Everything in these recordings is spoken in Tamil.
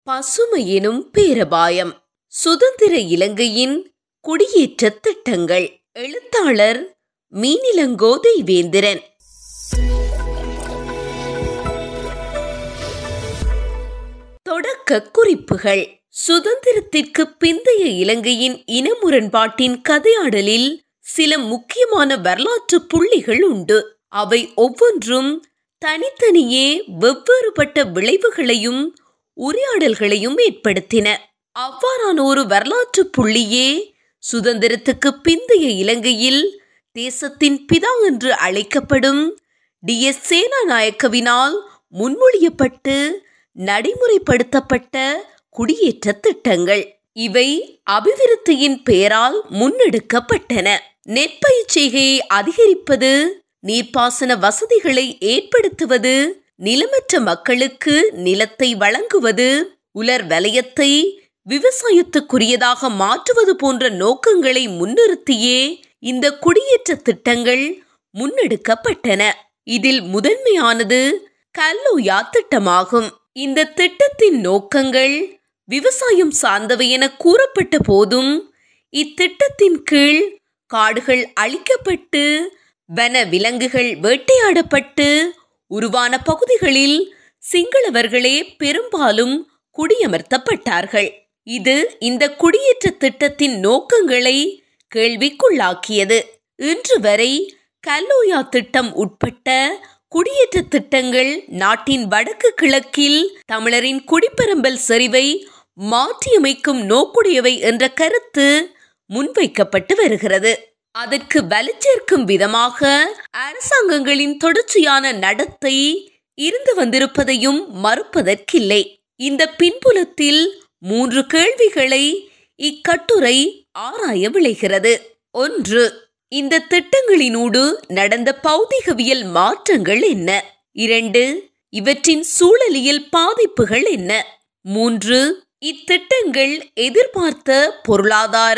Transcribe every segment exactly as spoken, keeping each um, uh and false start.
பசுமை எனும் பேரபாயம். சுதந்திர இலங்கையின் குடியேற்ற திட்டங்கள். எழுத்தாளர் மீனிலங்கோ தெய்வேந்திரன். தொடக்க குறிப்புகள். சுதந்திரத்திற்கு பிந்தைய இலங்கையின் இன முரண்பாட்டின் கதையாடலில் சில முக்கியமான வரலாற்று புள்ளிகள் உண்டு. அவை ஒவ்வொன்றும் தனித்தனியே வெவ்வேறுபட்ட விளைவுகளையும் உரையாடல்களையும் ஏற்படுத்தின. அவ்வாறான ஒரு வரலாற்று புள்ளியே சுதந்திரத்துக்கு பிந்தைய இலங்கையில் தேசத்தின் பிதா என்று அழைக்கப்படும் டி எஸ் சேனாநாயக்கவினால் முன்மொழியப்பட்டு நடைமுறைப்படுத்தப்பட்ட குடியேற்ற திட்டங்கள். இவை அபிவிருத்தியின் பெயரால் முன்னெடுக்கப்பட்டன. நெற்பயிர் செய்கையை அதிகரிப்பது, நீர்ப்பாசன வசதிகளை ஏற்படுத்துவது, நிலமற்ற மக்களுக்கு நிலத்தை வழங்குவது, உலர் வலயத்தை விவசாயத்துக்குரியதாக மாற்றுவது போன்ற நோக்கங்களை முன்னிறுத்தியே இந்த குடியேற்ற திட்டங்கள் முன்னெடுக்கப்பட்டன. இதில் முதன்மையானது கல்லோயா திட்டமாகும். இந்த திட்டத்தின் நோக்கங்கள் விவசாயம் சார்ந்தவை என கூறப்பட்ட போதும் இத்திட்டத்தின் கீழ் காடுகள் அழிக்கப்பட்டு வன விலங்குகள் வேட்டையாடப்பட்டு உருவான பகுதிகளில் சிங்களவர்களே பெரும்பாலும் குடியமர்த்தப்பட்டார்கள். இது இந்த குடியேற்ற திட்டத்தின் நோக்கங்களை கேள்விக்குள்ளாக்கியது. இன்று வரை கல்லோயா திட்டம் உட்பட்ட குடியேற்ற திட்டங்கள் நாட்டின் வடக்கு கிழக்கில் தமிழரின் குடிப்பெரும்பல் செறிவை மாற்றியமைக்கும் நோக்குடையவை என்ற கருத்து முன்வைக்கப்பட்டு வருகிறது. அதற்கு வலுச்சேர்க்கும் விதமாக அரசாங்கங்களின் தொடர்ச்சியான நடத்தை இருந்து வந்திருப்பதையும் மறுப்பதற்கில்லை. இந்த பின்புலத்தில் மூன்று கேள்விகளை இக்கட்டுரை ஆராய விளைகிறது. ஒன்று, இந்த திட்டங்களினூடு நடந்த பௌதிகவியல் மாற்றங்கள் என்ன? இரண்டு, இவற்றின் சூழலியல் பாதிப்புகள் என்ன? மூன்று, இத்திட்டங்கள் எதிர்பார்த்த பொருளாதார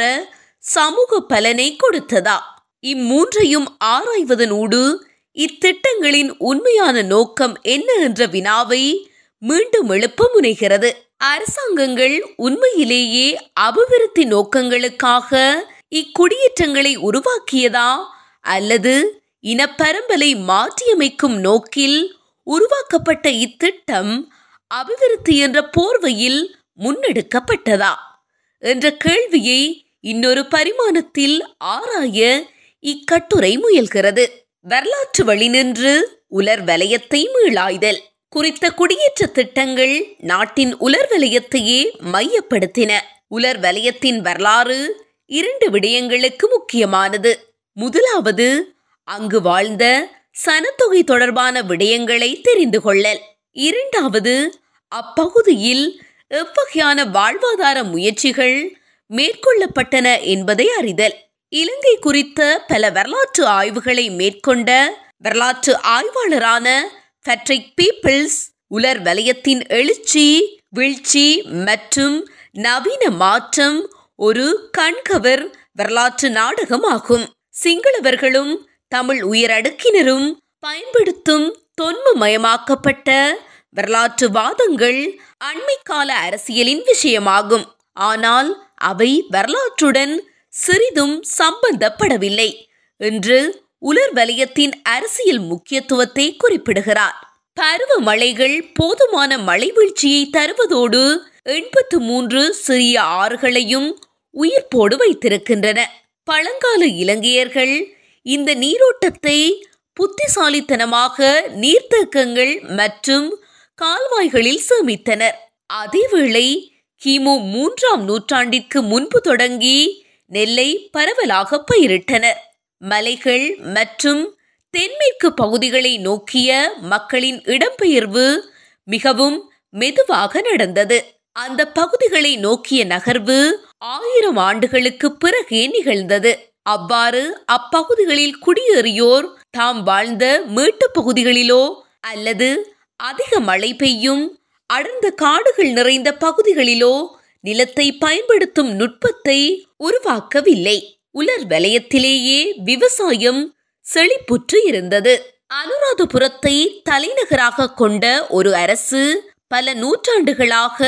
சமூக பலனை கொடுத்ததா? இம்மூன்றையும் ஆராய்வதனூடு இத்திட்டங்களின் உண்மையான நோக்கம் என்ன என்ற வினாவை மீண்டும் எழுப்ப முனைகிறது. அரசாங்கங்கள் உண்மையிலேயே அபிவிருத்தி நோக்கங்களுக்காக இக்குடியேற்றங்களை உருவாக்கியதா அல்லது இனப்பரம்பலை மாற்றியமைக்கும் நோக்கில் உருவாக்கப்பட்ட இத்திட்டம் அபிவிருத்தி என்ற போர்வையில் முன்னெடுக்கப்பட்டதா என்ற கேள்வியை இன்னொரு பரிமாணத்தில் ஆராய இக்கட்டுரை முயல்கிறது. வரலாற்று வழி நின்று உலர் வலயத்தை மீளாய்தல். குறித்த குடியேற்ற திட்டங்கள் நாட்டின் உலர் வலயத்தையே மையப்படுத்தின. உலர் வலயத்தின் வரலாறு இரண்டு விடயங்களுக்கு முக்கியமானது. முதலாவது, அங்கு வாழ்ந்த சனத்தொகை தொடர்பான விடயங்களை தெரிந்து கொள்ளல். இரண்டாவது, அப்பகுதியில் எவ்வகையான வாழ்வாதார முயற்சிகள் மேற்கொள்ளப்பட்டன என்பதை அறிதல். இலங்கை குறித்த பல வரலாற்று ஆய்வுகளை மேற்கொண்ட வரலாற்று ஆய்வாளரான பேட்ரிக் பீப்பிள்ஸ் உலர் வலயத்தின் எழுச்சி, வீழ்ச்சி மற்றும் நவீன மாற்றம் ஒரு கண்கவர் வரலாற்று நாடகமாகும். சிங்களவர்களும் தமிழ் உயரடுக்கினரும் பயன்படுத்தும் தொன்மமயமாக்கப்பட்ட வரலாற்று வாதங்கள் அண்மை கால அரசியலின் விஷயமாகும். ஆனால் அவை வரலாற்றுடன் சிறிதும் சம்பந்தப்படவில்லை என்று உலர் வலயத்தின் அரசியல் முக்கியத்துவத்தை குறிப்பிடுகிறார். பருவமழைகள் போதுமான மழை வீழ்ச்சியை தருவதோடு எண்பத்து மூன்று சிறிய ஆறுகளையும் உயிர்ப்போடு வைத்திருக்கின்றன. பழங்கால இலங்கையர்கள் இந்த நீரோட்டத்தை புத்திசாலித்தனமாக நீர்த்தேக்கங்கள் மற்றும் கால்வாய்களில் சேமித்தனர். அதேவேளை கிமு மூன்றாம் நூற்றாண்டிற்கு முன்பு தொடங்கி நெல்லை பரவலாக பயிரிட்டனர். மலைகள் மற்றும் தென்மேற்கு பகுதிகளை நோக்கிய மக்களின் இடம்பெயர்வு மிகவும் மெதுவாக நடந்தது. அந்த பகுதிகளை நோக்கிய நகர்வு ஆயிரம் ஆண்டுகளுக்கு பிறகே நிகழ்ந்தது. அவ்வாறு அப்பகுதிகளில் குடியேறியோர் தாம் வாழ்ந்த மேட்டு பகுதிகளிலோ அல்லது அதிக மழை பெய்யும் அடர்ந்த காடுகள் நிறைந்த பகுதிகளிலோ நிலத்தை பயன்படுத்தும் நுட்பத்தை உருவாக்கவில்லை. உலர் வலயத்திலேயே விவசாயம் செழிப்புற்று இருந்தது. அனுராதபுரத்தை தலைநகராக கொண்ட ஒரு அரசு பல நூற்றாண்டுகளாக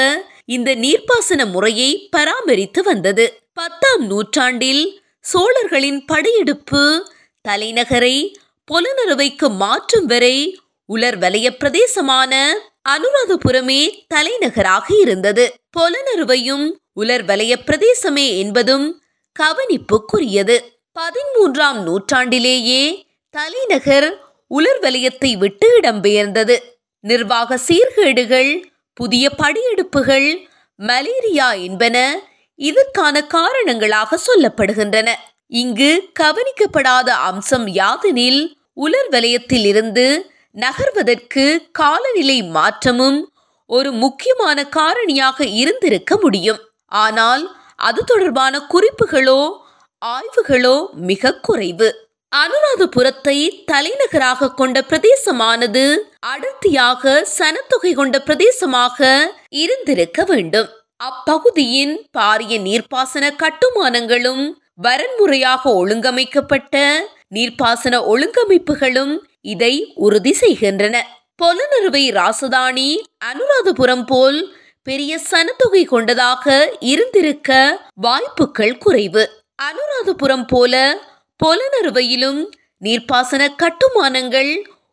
இந்த நீர்ப்பாசன முறையை பராமரித்து வந்தது. பத்தாம் நூற்றாண்டில் சோழர்களின் படையெடுப்பு தலைநகரை பொலனறுவைக்கு மாற்றும் வரை உலர் வலய பிரதேசமான அனுராதபுரமே தலைநகராக இருந்தது. பொலனறுவையும் உலர் வலய பிரதேசமே என்பதும் கவனிப்புக்குரியது. பதிமூன்றாம் நூற்றாண்டிலேயே தலைநகர் உலர் வலயத்தை விட்டு இடம்பெயர்ந்தது. நிர்வாக சீர்கேடுகள், புதிய படையெடுப்புகள், மலேரியா என்பன இதற்கான காரணங்களாக சொல்லப்படுகின்றன. இங்கு கவனிக்கப்படாத அம்சம் யாதெனில் உலர் வலயத்தில் இருந்து நகர்வதற்கு காலநிலை மாற்றமும் ஒரு முக்கியமான காரணியாக இருந்திருக்க முடியும். ஆனால் அது தொடர்பான குறிப்புகளோ ஆய்வுகளோ மிக குறைவு. அனுராதபுரத்தை தலைநகராக கொண்ட பிரதேசமானது அடர்த்தியாக சனத்தொகை கொண்ட பிரதேசமாக இருந்திருக்க வேண்டும். அப்பகுதியின் பாரிய நீர்ப்பாசன கட்டுமானங்களும் வரன்முறையாக ஒழுங்கமைக்கப்பட்ட நீர்ப்பாசன ஒழுங்கமைப்புகளும் இதை உறுதி செய்கின்றன. பொலனறுவை ராசதானி அனுராதபுரம் போல் பெரிய சனத்தொகை கொண்டதாக இருந்திருக்க வாய்ப்புகள் குறைவு. அனுராதபுரம் போல பொலனறுவையிலும் நீர்ப்பாசன கட்டுமானங்கள்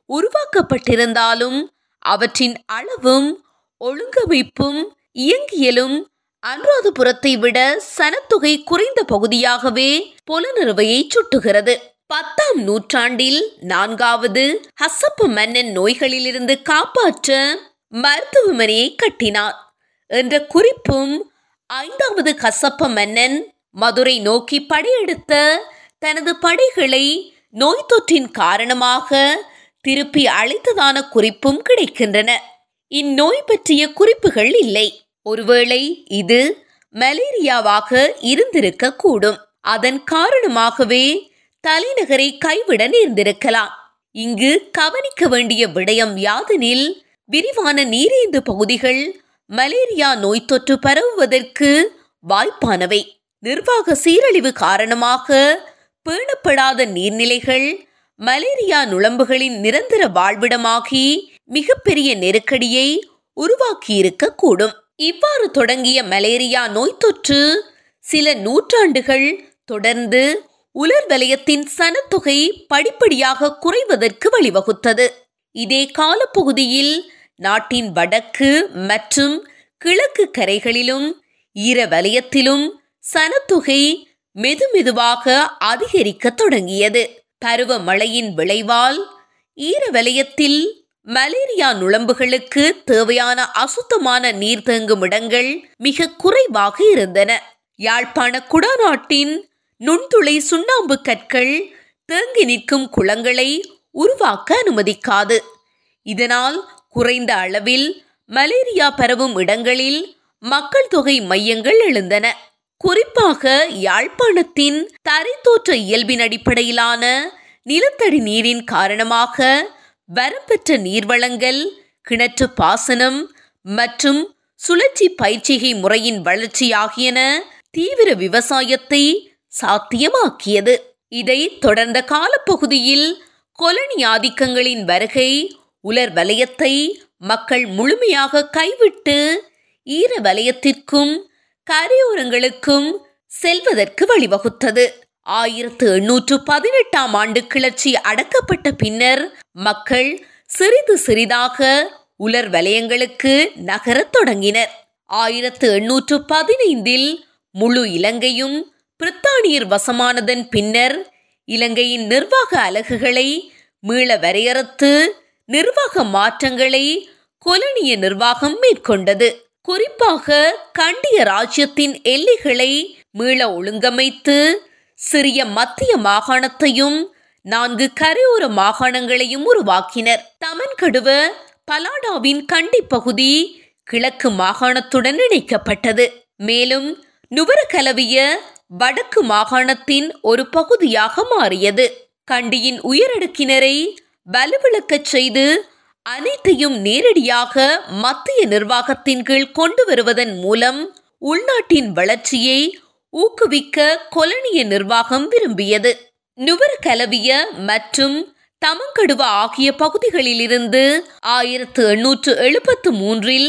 உருவாக்கப்பட்டிருந்தாலும் அவற்றின் அளவும் ஒழுங்கமைப்பும் இயங்கியலும் அனுராதபுரத்தை விட சனத்தொகை குறைந்த பகுதியாகவே பொலனறுவையை சுட்டுகிறது. பத்தாம் நூற்றாண்டில் நான்காவது ஹசப்ப மன்னன் நோய்களிலிருந்து காப்பாற்ற மருத்துவமனையை கட்டினார் என்ற குறிப்பும் ஐந்தாவது கசப்ப மன்னன் மதுரை நோக்கி படையெடுத்த தனது படைகளை நோய் தொற்றின் காரணமாக திருப்பி அழைத்ததான குறிப்பும் கிடைக்கின்றன. இந்நோய் பற்றிய குறிப்புகள் இல்லை. ஒருவேளை இது மலேரியாவாக இருந்திருக்க கூடும். அதன் காரணமாகவே தலைநகரை கைவிட நேர்ந்திருக்கலாம். இங்கு கவனிக்க வேண்டிய விடயம் யாதெனில் விரிவான நீரேந்து பகுதிகள் மலேரியா நோய் தொற்று பரவுவதற்கு வாய்ப்பானவை. நிர்வாக சீரழிவு காரணமாக பேணப்படாத நீர்நிலைகள் மலேரியா நுளம்புகளின் நிரந்தர வாழ்விடமாகி மிகப்பெரிய நெருக்கடியை உருவாக்கியிருக்க கூடும். இவ்வாறு தொடங்கிய மலேரியா நோய் தொற்று சில நூற்றாண்டுகள் தொடர்ந்து உலர் வலயத்தின் சனத்தொகை படிப்படியாக குறைவதற்கு வழிவகுத்தது. இதே காலப்பகுதியில் நாட்டின் வடக்கு மற்றும் கிழக்கு கரைகளிலும் ஈர வலயத்திலும் சனத்தொகை மெதுமெதுவாக அதிகரிக்க தொடங்கியது. பருவமழையின் விளைவால் ஈர வலயத்தில் மலேரியா நுளம்புகளுக்கு தேவையான அசுத்தமான நீர் தேங்கும் இடங்கள் மிக குறைவாக இருந்தன. யாழ்ப்பாண குடாநாட்டின் நுண்துளை சுண்ணாம்பு கற்கள் தேங்கி நிற்கும் குளங்களை உருவாக்க அனுமதிக்காது. இதனால் குறைந்த அளவில் மலேரியா பரவும் இடங்களில் மக்கள் தொகை மையங்கள் எழுந்தன. குறிப்பாக யாழ்ப்பாணத்தின் தரைத்தோற்ற இயல்பின் அடிப்படையிலான நிலத்தடி நீரின் காரணமாக வரம்பெற்ற நீர்வளங்கள், கிணற்று பாசனம் மற்றும் சுழற்சி பயிற்சிகை முறையின் வளர்ச்சி ஆகியன தீவிர விவசாயத்தை சாத்தியமாக்கியது. இதை தொடர்ந்த காலப்பகுதியில் கொலனி ஆதிக்கங்களின் வருகை உலர் வலயத்தை மக்கள் முழுமையாக கைவிட்டு ஈர வலயத்திற்கும் கரையோரங்களுக்கும் செல்வதற்கு வழிவகுத்தது. ஆயிரத்து எண்ணூற்று பதினெட்டாம் ஆண்டு கிளர்ச்சி அடக்கப்பட்ட பின்னர் மக்கள் சிறிது சிறிதாக உலர் வலயங்களுக்கு நகரத் தொடங்கினர். ஆயிரத்து எண்ணூற்று பதினைந்தில் முழு இலங்கையும் பிரித்தானியர் வசமானதன் பின்னர் இலங்கையின் நிர்வாக அலகுகளை மீள வரையறுத்து நிர்வாக மாற்றங்களை கொலனிய நிர்வாகம் மேற்கொண்டது. குறிப்பாக கண்டிய ராஜ்யத்தின் எல்லைகளை மீள ஒழுங்கமைத்து சிறிய மத்திய மாகாணத்தையும் நான்கு கரையோர மாகாணங்களையும் உருவாக்கினர். தமன்கடுவ பலாடாவின் கண்டி பகுதி கிழக்கு மாகாணத்துடன் இணைக்கப்பட்டது. மேலும் நுவரகலவிய வடக்கு மாகாணத்தின் ஒரு பகுதியாக மாறியது. கண்டியின் உயரடுக்கினரை வலுவிழக்கச் செய்து அனைத்தையும் நேரடியாக மத்திய நிர்வாகத்தின் கீழ் கொண்டு வருவதன் மூலம் உள்நாட்டின் வளர்ச்சியை ஊக்குவிக்க கொலனிய நிர்வாகம் விரும்பியது. நுவரகலவிய மற்றும் தமன்கடுவ ஆகிய பகுதிகளிலிருந்து ஆயிரத்து எண்ணூற்று எழுபத்து மூன்றில்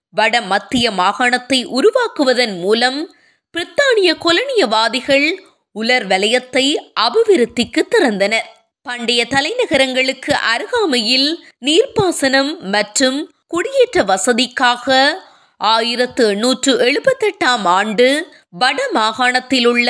வட மத்திய மாகாணத்தை உருவாக்குவதன் மூலம் பிரித்தானிய கொலனியவாதிகள் உலர் வலயத்தை அபிவிருத்திக்கு திறந்தனர். பண்டைய தலைநகரங்களுக்கு அருகாமையில் நீர்ப்பாசனம் மற்றும் குடியேற்ற வசதிக்காக ஆயிரத்து எண்ணூற்று எழுபத்தி எட்டாம் ஆண்டு வட மாகாணத்தில் உள்ள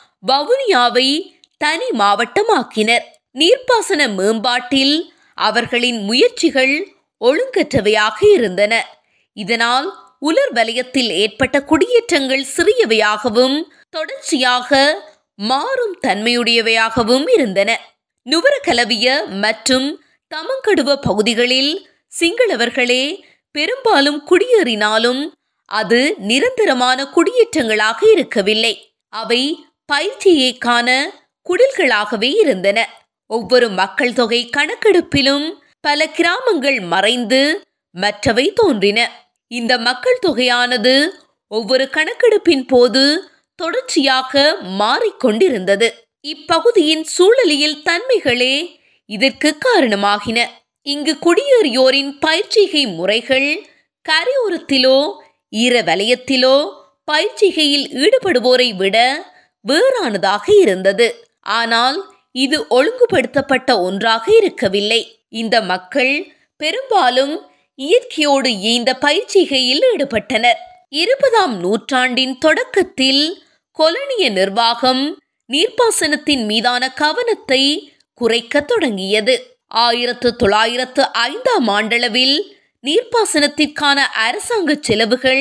வவுனியாவை தனி மாவட்டமாக்கினர். நீர்ப்பாசன மேம்பாட்டில் அவர்களின் முயற்சிகள் ஒழுங்கற்றவையாக இருந்தன. இதனால் உலர் வலயத்தில் ஏற்பட்ட குடியேற்றங்கள் சிறியவையாகவும் தொடர்ச்சியாக மாறும் தன்மையுடையவையாகவும் இருந்தன. நுவரகலவிய மற்றும் தமங்கடுவ பகுதிகளில் சிங்களவர்களே பெரும்பாலும் குடியேறினாலும் அது நிரந்தரமான குடியேற்றங்களாக இருக்கவில்லை. அவை பயிற்சியை காண குடில்களாகவே இருந்தன. ஒவ்வொரு மக்கள் தொகை கணக்கெடுப்பிலும் பல கிராமங்கள் மறைந்து மற்றவை தோன்றின. இந்த மக்கள் தொகையானது ஒவ்வொரு கணக்கெடுப்பின் போது தொடர்ச்சியாக மாறிக்கொண்டிருந்தது. இப்பகுதியின் சூழலியல் தன்மைகளே இதற்கு காரணமாகின. இங்கு குடியேறியோரின் பயிற்சிகை முறைகள் கரையோரத்திலோ ஈர வலயத்திலோ பயிற்சிகையில் ஈடுபடுவோரை விட வேறானதாக இருந்தது. ஆனால் இது ஒழுங்குபடுத்தப்பட்ட ஒன்றாக இருக்கவில்லை. இந்த மக்கள் பெரும்பாலும் இயற்கையோடு இயைந்த பயிற்சிகையில் ஈடுபட்டனர். இருபதாம் நூற்றாண்டின் தொடக்கத்தில் கொலனிய நிர்வாகம் நீர்ப்பாசனத்தின் மீதான கவனத்தை குறைக்க தொடங்கியது. ஆயிரத்து தொள்ளாயிரத்து ஐந்தாம் ஆண்டளவில் நீர்ப்பாசனத்திற்கான அரசாங்க செலவுகள்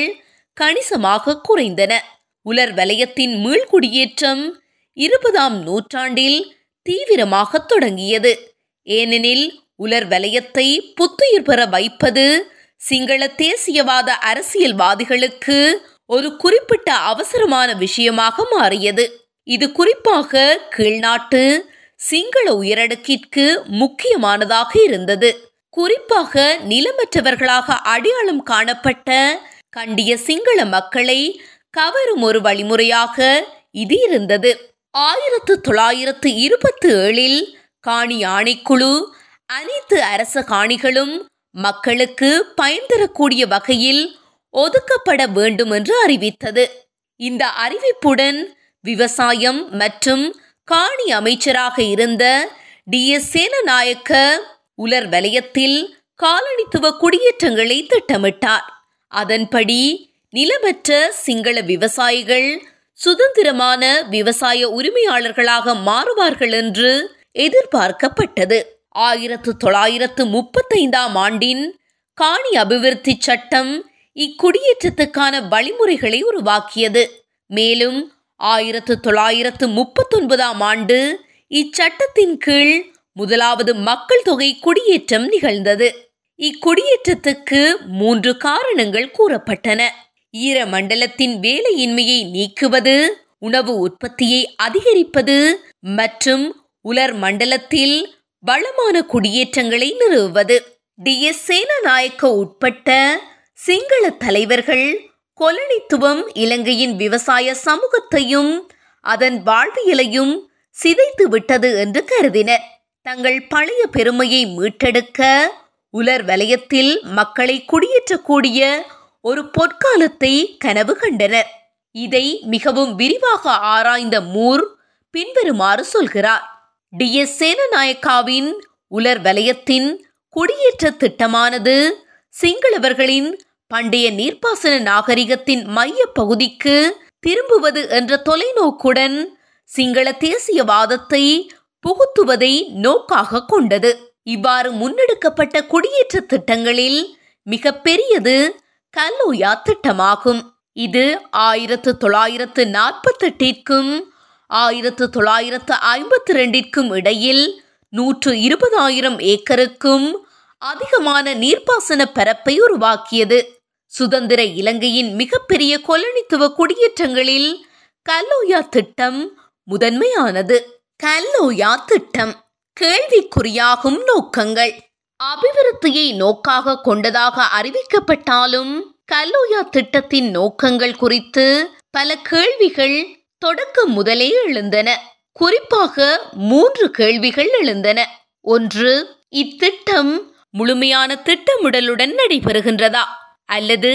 கணிசமாக குறைந்தன. உலர் வலயத்தின் மீள்குடியேற்றம் இருபதாம் நூற்றாண்டில் தீவிரமாக தொடங்கியது. ஏனெனில் உலர் வலயத்தை புத்துயிர் பெற வைப்பது சிங்கள தேசியவாத அரசியல்வாதிகளுக்கு ஒரு குறிப்பிட்ட அவசரமான விஷயமாக மாறியது. இது குறிப்பாக கீழ்நாட்டு சிங்கள உயரடுக்கிற்கு முக்கியமானதாக இருந்தது. குறிப்பாக நிலமற்றவர்களாக அடையாளம் காணப்பட்ட கண்டிய சிங்கள மக்களை கவரும் ஒரு வழிமுறையாக இது இருந்தது. ஆயிரத்து தொள்ளாயிரத்து இருபத்தி ஏழில் காணி ஆணைக்குழு அனைத்து அரச காணிகளும் மக்களுக்கு பயன் தரக்கூடிய வகையில் ஒதுக்கப்பட வேண்டும் என்று அறிவித்தது. இந்த அறிவிப்புடன் விவசாயம் மற்றும் காணி அமைச்சராக இருந்த டி எஸ் சேனநாயக்க உலர் வலயத்தில் காலனித்துவ குடியேற்றங்களை திட்டமிட்டார். அதன்படி நிலமற்ற சிங்கள விவசாயிகள் சுதந்திரமான விவசாய உரிமையாளர்களாக மாறுவார்கள் என்று எதிர்பார்க்கப்பட்டது. ஆயிரத்து தொள்ளாயிரத்து முப்பத்தைந்தாம் ஆண்டின் காணி அபிவிருத்தி சட்டம் இக்குடியேற்றத்துக்கான வழிமுறைகளை உருவாக்கியது. மேலும் ஆயிரத்து தொள்ளாயிரத்து முப்பத்தொன்பதாம் ஆண்டு இச்சட்டத்தின் கீழ் முதலாவது மக்கள் தொகை குடியேற்றம் நிகழ்ந்தது. இக்குடியேற்றத்துக்கு மூன்று காரணங்கள் கூறப்பட்டன. ஈர மண்டலத்தின் வேலையின்மையை நீக்குவது, உணவு உற்பத்தியை அதிகரிப்பது மற்றும் உலர் மண்டலத்தில் வளமான குடியேற்றங்களை நிறுவுவது. டி எஸ் சேனநாயக்க உட்பட்ட சிங்கள தலைவர்கள் கொலனித்துவம் இலங்கையின் விவசாய சமூகத்தையும் அதன் வாழ்வியலையும் சிதைத்து விட்டது என்று கருதினர். தங்கள் பழைய பெருமையை மீட்டெடுக்க உலர் வலயத்தில் மக்களை குடியேற்றக்கூடிய ஒரு பொற்காலத்தை கனவு கண்டனர். இதை மிகவும் விரிவாக ஆராய்ந்த மூர் பின்வருமாறு சொல்கிறார். டி எஸ் சேனநாயக்காவின் உலர் வலயத்தின் குடியேற்ற திட்டமானது சிங்களவர்களின் பண்டைய நீர்ப்பாசன நாகரிகத்தின் மைய பகுதிக்கு திரும்புவது என்ற தொலைநோக்குடன் சிங்கள தேசியவாதத்தை புகுத்துவதை நோக்காக கொண்டது. இவ்வாறு முன்னெடுக்கப்பட்ட குடியேற்ற திட்டங்களில் மிக பெரியது கல்லோயா திட்டமாகும். இது ஆயிரத்து தொள்ளாயிரத்து நாற்பத்தி எட்டிற்கும் ஆயிரத்து தொள்ளாயிரத்து ஐம்பத்தி ரெண்டிற்கும் இடையில் நூற்று இருபதாயிரம் ஏக்கருக்கும் அதிகமான நீர்ப்பாசன பரப்பை உருவாக்கியது. சுதந்திர இலங்கையின் மிகப்பெரிய கொலனித்துவ குடியேற்றங்களில் கல்லோயா திட்டம் முதன்மையானது. கல்லோயா திட்டம் கேள்விக்குறியாகும் நோக்கங்கள். அபிவிருத்தியை நோக்காக கொண்டதாக அறிவிக்கப்பட்டாலும் கல்லோயா திட்டத்தின் நோக்கங்கள் குறித்து பல கேள்விகள் தொடக்கம் முதலே எழுந்தன. குறிப்பாக மூன்று கேள்விகள் எழுந்தன. ஒன்று, இத்திட்டம் முழுமையான திட்டமிடலுடன் நடைபெறுகின்றதா அல்லது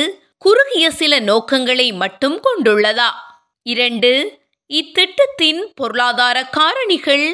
குறுகிய சில நோக்கங்களை மட்டும் கொண்டுள்ளதா? இரண்டு, இத்திட்டத்தின் பொருளாதார காரணிகள்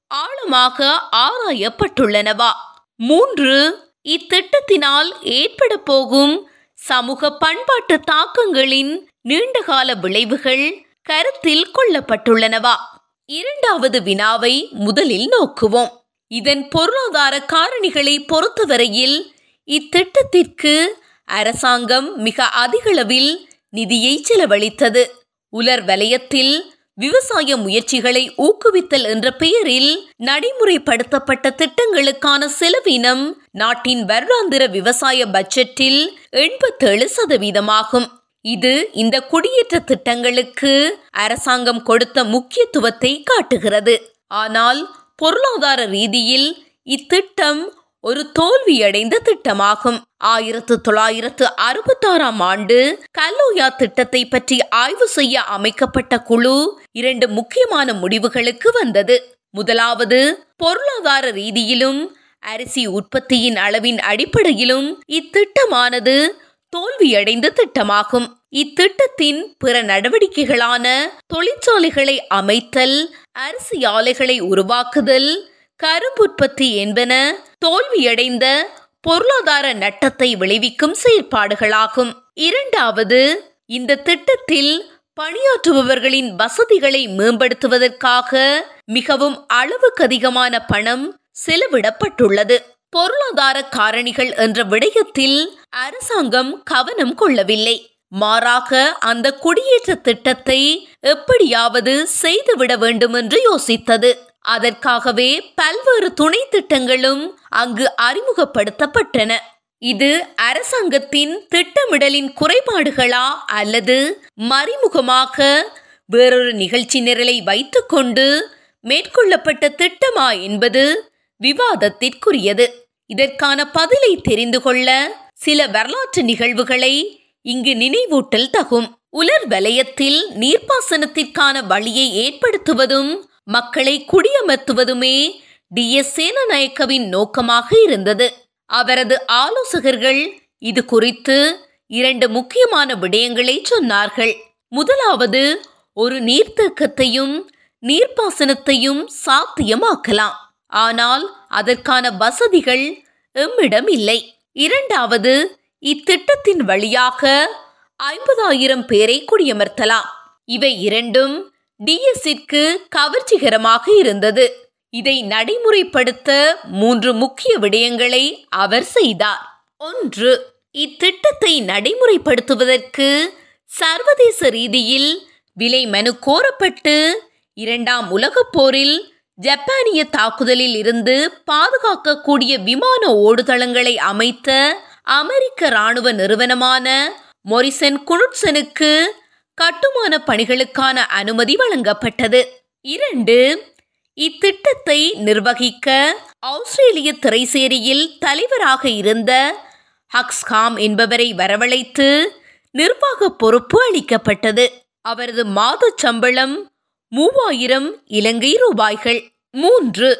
ஆழமாக ஆராயப்பட்டுள்ளனவா? மூன்று, இத்திட்டத்தினால் ஏற்பட போகும் சமூக பண்பாட்டு தாக்கங்களின் நீண்டகால விளைவுகள் கருத்தில் கொள்ளப்பட்டுள்ளனவா? இரண்டாவது வினாவை முதலில் நோக்குவோம். இதன் பொருளாதார காரணிகளை பொறுத்தவரையில் இத்திட்டத்திற்கு அரசாங்கம் மிக அதிகளவில் நிதியை செலவழித்தது. உலர் வலயத்தில் விவசாய முயற்சிகளை ஊக்குவித்தல் என்ற பெயரில் நடைமுறைப்படுத்தப்பட்ட திட்டங்களுக்கான செலவினம் நாட்டின் வருடாந்திர விவசாய பட்ஜெட்டில் எண்பத்தேழு சதவீதமாகும். இது இந்த குடியேற்ற திட்டங்களுக்கு அரசாங்கம் கொடுத்த முக்கியத்துவத்தை காட்டுகிறது. ஆனால் பொருளாதார ரீதியில் இத்திட்டம் ஒரு தோல்வியடைந்த திட்டமாகும். ஆயிரத்து தொள்ளாயிரத்து அறுபத்தாறாம் ஆண்டு கல்லோயா திட்டத்தை பற்றி ஆய்வு செய்ய அமைக்கப்பட்ட குழு இரண்டு முக்கியமான முடிவுகளுக்கு வந்தது. முதலாவது, பொருளாதார ரீதியிலும் அரிசி உற்பத்தியின் அளவின் அடிப்படையிலும் இத்திட்டமானது தோல்வியடைந்த திட்டமாகும். இத்திட்டத்தின் பிற நடவடிக்கைகளான தொழிற்சாலைகளை அமைத்தல், அரிசி ஆலைகளை உருவாக்குதல், கரும்புற்பத்தி என்பன தோல்வியடைந்த பொருளாதார நட்டத்தை விளைவிக்கும் செயற்பாடுகளாகும். இரண்டாவது, இந்த திட்டத்தில் பணியாற்றுபவர்களின் வசதிகளை மேம்படுத்துவதற்காக மிகவும் அளவுக்கு அதிகமான பணம் செலவிடப்பட்டுள்ளது. பொருளாதார காரணிகள் என்ற விடயத்தில் அரசாங்கம் கவனம் கொள்ளவில்லை. மாறாக அந்த குடியேற்ற திட்டத்தை எப்படியாவது செய்துவிட வேண்டும் என்று யோசித்தது. அதற்காகவே பல்வேறு துணை திட்டங்களும் அங்கு அறிமுகப்படுத்தப்பட்டன. இது அரசாங்கத்தின் திட்டமிடலின் குறைபாடுகளா அல்லது மறைமுகமாக வேறொரு நிகழ்ச்சி நிரலை வைத்துக்கொண்டு மேற்கொள்ளப்பட்ட திட்டமா என்பது விவாதத்திற்குரியது. இதற்கான பதிலை தெரிந்து கொள்ள சில வரலாற்று நிகழ்வுகளை இங்கு நினைவூட்டல் தகும். உலர் வலயத்தில் நீர்ப்பாசனத்திற்கான வழியை ஏற்படுத்துவதும் மக்களை குடியமர்த்துவதுமே டி எஸ் சேனநாயக்கவின் நோக்கமாக இருந்தது. அவரது ஆலோசகர்கள் இது குறித்து இரண்டு முக்கியமான விடயங்களை சொன்னார்கள். முதலாவது, ஒரு நீர்த்தேக்கத்தையும் நீர்ப்பாசனத்தையும் சாத்தியமாக்கலாம், ஆனால் அதற்கான வசதிகள் எம்மிடம் இல்லை. இரண்டாவது, இத்திட்டத்தின் வழியாக ஐம்பதாயிரம் பேரை குடியமர்த்தலாம். இவை இரண்டும் டிஎஸ்ஸிற்கு கவர்ச்சிகரமாக இருந்தது. இதை நடைமுறைப்படுத்த மூன்று முக்கிய விடயங்களை அவர் செய்தார். ஒன்று, இத்திட்டத்தை நடைமுறைப்படுத்துவதற்கு சர்வதேச ரீதியில் விலை மனு கோரப்பட்டு இரண்டாம் உலகப் போரில் ஜப்பானிய தாக்குதலில் இருந்து பாதுகாக்கக்கூடிய விமான ஓடுதளங்களை அமைத்த அமெரிக்க இராணுவ நிறுவனமான மொரிசன் குனுட்சனுக்கு கட்டுமான பணிகளுக்கான அனுமதி வழங்கப்பட்டது. இரண்டு, இத்திட்டத்தை நிர்வகிக்க ஆஸ்திரேலிய திரைசேரியில் தலைவராக இருந்த ஹக்ஸ்காம் என்பவரை வரவழைத்து நிர்வாக பொறுப்பு அளிக்கப்பட்டது. அவரது மாத சம்பளம் மூவாயிரம் இலங்கை ரூபாய்கள். மூன்று,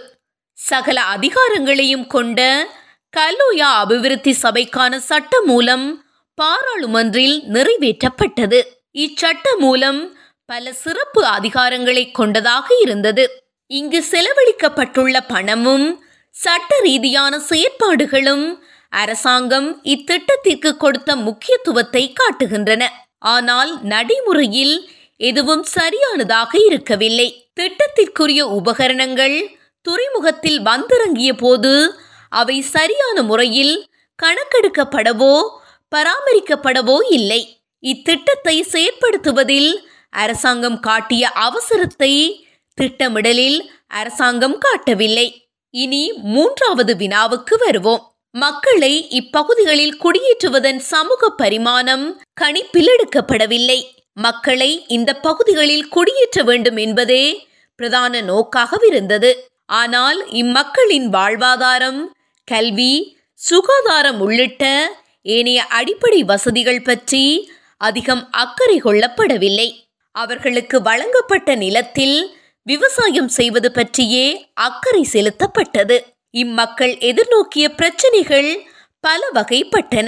சகல அதிகாரங்களையும் கொண்ட கல்லோயா அபிவிருத்தி சபைக்கான சட்ட மூலம் பாராளுமன்றில் நிறைவேற்றப்பட்டது. இச்சட்ட மூலம் பல சிறப்பு அதிகாரங்களை கொண்டதாக இருந்தது. இங்கு செலவழிக்கப்பட்டுள்ள பணமும் சட்ட ரீதியான செயற்பாடுகளும் அரசாங்கம் இத்திட்டத்திற்கு கொடுத்த முக்கியத்துவத்தை காட்டுகின்றன. ஆனால் நடைமுறையில் எதுவும் சரியானதாக இருக்கவில்லை. திட்டத்திற்குரிய உபகரணங்கள் துறைமுகத்தில் வந்திறங்கிய போது அவை சரியான முறையில் கணக்கெடுக்கப்படவோ பராமரிக்கப்படவோ இல்லை. இத்திட்டத்தை செயற்படுத்துவதில் அரசாங்கம் காட்டிய அவசரத்தை திட்டமிடலில் அரசாங்கம் காட்டவில்லை. இனி மூன்றாவது வினாவுக்கு வருவோம். மக்களை இப்பகுதிகளில் குடியேற்றுவதன் சமூக பரிமாணம் கணிப்பில் எடுக்கப்படவில்லை. மக்களை இந்த பகுதிகளில் குடியேற்ற வேண்டும் என்பதே பிரதான நோக்காகவிருந்தது. ஆனால் இம்மக்களின் வாழ்வாதாரம், கல்வி, சுகாதாரம் உள்ளிட்ட ஏனைய அடிப்படை வசதிகள் பற்றி அதிகம் அக்கறை கொள்ளப்படவில்லை. அவர்களுக்கு வழங்கப்பட்ட நிலத்தில் விவசாயம் செய்வது பற்றியே அக்கறை செலுத்தப்பட்டது. இம்மக்கள் எதிர்நோக்கிய பிரச்சனைகள் பல வகைப்பட்டன.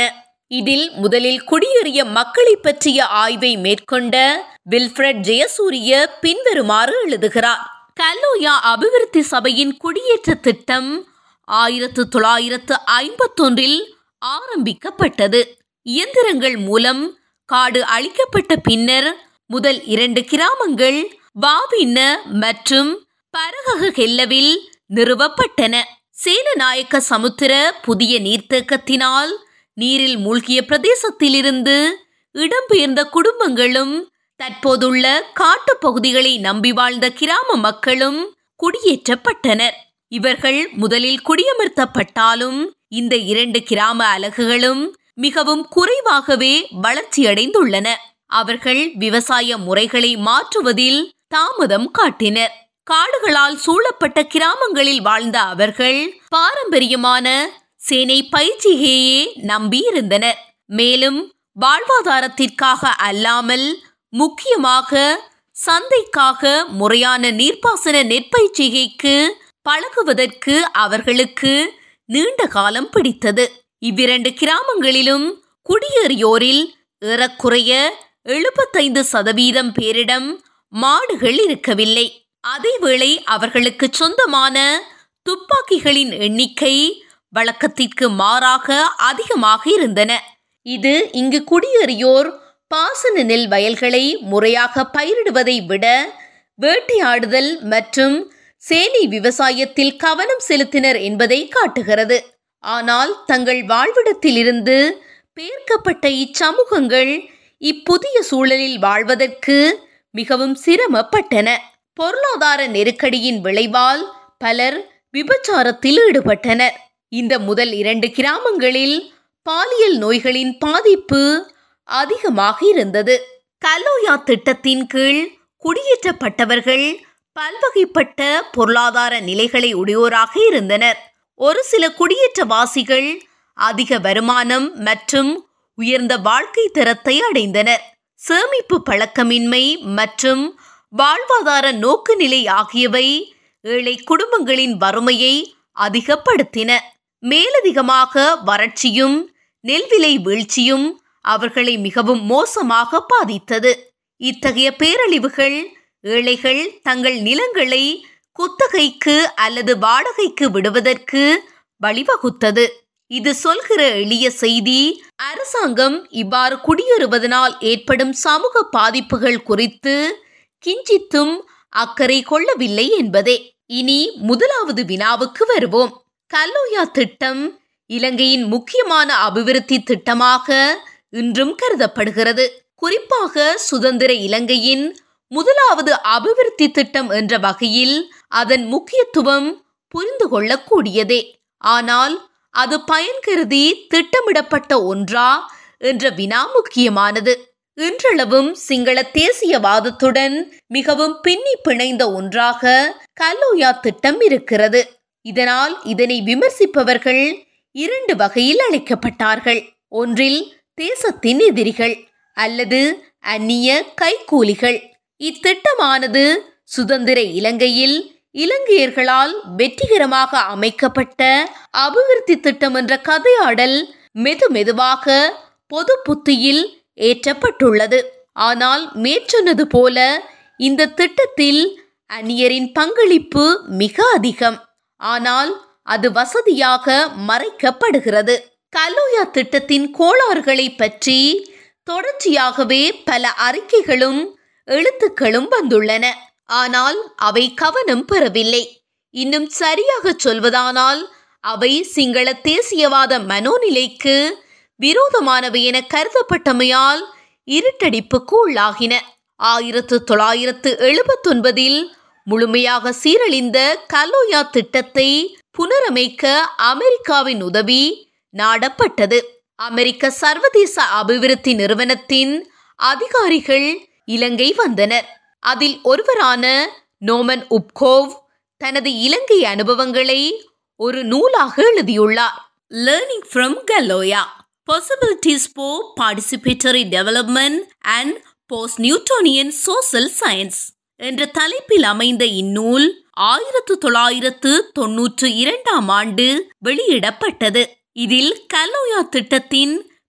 இதில் முதலில் குடியேறிய மக்களை பற்றிய ஆய்வை மேற்கொண்ட வில்ஃபிரட் ஜெயசூரிய பின்வருமாறு எழுதுகிறார். கல்லோயா அபிவிருத்தி சபையின் குடியேற்ற திட்டம் ஆயிரத்து தொள்ளாயிரத்து ஐம்பத்தொன்றில் ஆரம்பிக்கப்பட்டது. இயந்திரங்கள் மூலம் காடு அழிக்கப்பட்ட பின்னர் முதல் இரண்டு கிராமங்கள் வாவின மற்றும் பரகஹெல்லவில் நிறுவப்பட்டன. சேனநாயக்க சமுத்திர புதிய நீர்த்தேக்கத்தினால் நீரில் மூழ்கிய பிரதேசத்திலிருந்து இடம்பெயர்ந்த குடும்பங்களும் தற்போதுள்ள காட்டு பகுதிகளை நம்பி வாழ்ந்த கிராம மக்களும் குடியேற்றப்பட்டனர். இவர்கள் முதலில் குடியமர்த்தப்பட்டாலும் இந்த இரண்டு கிராம அலகுகளும் மிகவும் குறைவாகவே வளர்ச்சியடைந்துள்ளன. அவர்கள் விவசாய முறைகளை மாற்றுவதில் தாமதம் காட்டினர். காடுகளால் சூழப்பட்ட கிராமங்களில் வாழ்ந்த அவர்கள் பாரம்பரியமான சேனை பயிற்சியையே நம்பியிருந்தனர். மேலும் வாழ்வாதாரத்திற்காக அல்லாமல் முக்கியமாக சந்தைக்காக முறையான நீர்ப்பாசன நெற்பயிற்சிகைக்கு பழகுவதற்கு அவர்களுக்கு நீண்ட காலம் பிடித்தது. இவ்விரண்டு கிராமங்களிலும் குடியேறியோரில் ஏறக்குறைய எழுபத்தைந்து சதவீதம் பேரிடம் மாடுகள் இருக்கவில்லை. அதேவேளை அவர்களுக்கு சொந்தமான துப்பாக்கிகளின் எண்ணிக்கை வழக்கத்திற்கு மாறாக அதிகமாக இருந்தன. இது இங்கு குடியேறியோர் பாசன நெல் வயல்களை முறையாக பயிரிடுவதை விட வேட்டையாடுதல் மற்றும் சேனை விவசாயத்தில் கவனம் செலுத்தினர் என்பதை காட்டுகிறது. ஆனால் தங்கள் வாழ்விடத்திலிருந்து பெயர்க்கப்பட்ட இச்சமூகங்கள் இப்புதிய சூழலில் வாழ்வதற்கு மிகவும் சிரமப்பட்டன. பொருளாதார நெருக்கடியின் விளைவால் பலர் விபச்சாரத்தில் ஈடுபட்டனர். இந்த முதல் இரண்டு கிராமங்களில் பாலியல் நோய்களின் பாதிப்பு அதிகமாக இருந்தது. கல்லோயா திட்டத்தின் கீழ் குடியேற்றப்பட்டவர்கள் பல்வகைப்பட்ட பொருளாதார நிலைகளை உடையோராக இருந்தனர். ஒரு சில குடியேற்றவாசிகள் அதிக வருமானம் மற்றும் உயர்ந்த வாழ்க்கை தரத்தை அடைந்தனர். சேமிப்பு பழக்கமின்மை மற்றும் வாழ்வாதார நோக்கு நிலை ஆகியவை ஏழை குடும்பங்களின் வறுமையை அதிகப்படுத்தின. மேலதிகமாக வறட்சியும் நெல்விலை வீழ்ச்சியும் அவர்களை மிகவும் மோசமாக பாதித்தது. இத்தகைய பேரழிவுகள் ஏழைகள் தங்கள் நிலங்களை குத்தகைக்கு அல்லது வாடகைக்கு விடுவதற்கு வழிவகுத்தது. இது சொல்கிற எளிய செய்தி, அரசாங்கம் இவ்வாறு குடியேறுவதனால் ஏற்படும் சமூக பாதிப்புகள் குறித்து கிஞ்சித்தும் அக்கறை கொள்ளவில்லை என்பதே. இனி முதலாவது வினாவுக்கு வருவோம். கல்லோயா திட்டம் இலங்கையின் முக்கியமான அபிவிருத்தி திட்டமாக இன்றும் கருதப்படுகிறது. குறிப்பாக சுதந்திர இலங்கையின் முதலாவது அபிவிருத்தி திட்டம் என்ற வகையில் அதன் முக்கியத்துவம் புரிந்து கொள்ளக்கூடியதே. ஆனால் அது பயன் கருதி திட்டமிடப்பட்ட ஒன்றா என்ற வினா முக்கியமானது. இன்றளவும் சிங்கள தேசியவாதத்துடன் மிகவும் பின்னி பிணைந்த ஒன்றாக கல்லோயா திட்டம் இருக்கிறது. இதனால் இதனை விமர்சிப்பவர்கள் இரண்டு வகையில் அழைக்கப்பட்டார்கள். ஒன்றில் தேசத்தின் எதிரிகள் அல்லது அந்நிய கைக்கூலிகள். இத்திட்டமானது சுதந்திர இலங்கையில் இலங்கையர்களால் வெற்றிகரமாக அமைக்கப்பட்ட அபிவிருத்தி திட்டம் என்ற கதையாடல் மெது மெதுவாக பொது புத்தியில் ஏற்றப்பட்டுள்ளது. ஆனால் மேற்சொன்னது போல இந்த திட்டத்தில் அந்நியரின் பங்களிப்பு மிக அதிகம். ஆனால் அது வசதியாக மறைக்கப்படுகிறது. கல்லோயா திட்டத்தின் கோளாறுகளை பற்றி தொடர்ச்சியாகவே பல அறிக்கைகளும் எழுத்துக்களும் வந்துள்ளன. ஆனால் அவை கவனம் பெறவில்லை. இன்னும் சரியாக சொல்வதானால் அவை சிங்கள தேசியவாத மனோநிலைக்கு விரோதமானவை என கருதப்பட்டமையால் இருட்டடிப்புக்கு உள்ளாகின. ஆயிரத்து தொள்ளாயிரத்து எழுபத்தொன்பதில் முழுமையாக சீரழிந்த கல்லோயா திட்டத்தை புனரமைக்க அமெரிக்காவின் உதவி நாடப்பட்டது. அமெரிக்க சர்வதேச அபிவிருத்தி நிறுவனத்தின் அதிகாரிகள் இலங்கை வந்தனர். அதில் ஒருவரான நோமன் உப்கோவ் தனது இலங்கை அனுபவங்களை ஒரு நூலாக எழுதியுள்ளார். Learning from Gal Oya, possibilities for participatory development and post Newtonian social science என்ற தலைப்பில் அமைந்த இந்நூல் ஆயிரத்து தொள்ளாயிரத்து தொன்னூற்று இரண்டாம் ஆண்டு வெளியிடப்பட்டது. இதில் கல்லோயா திட்டத்தின்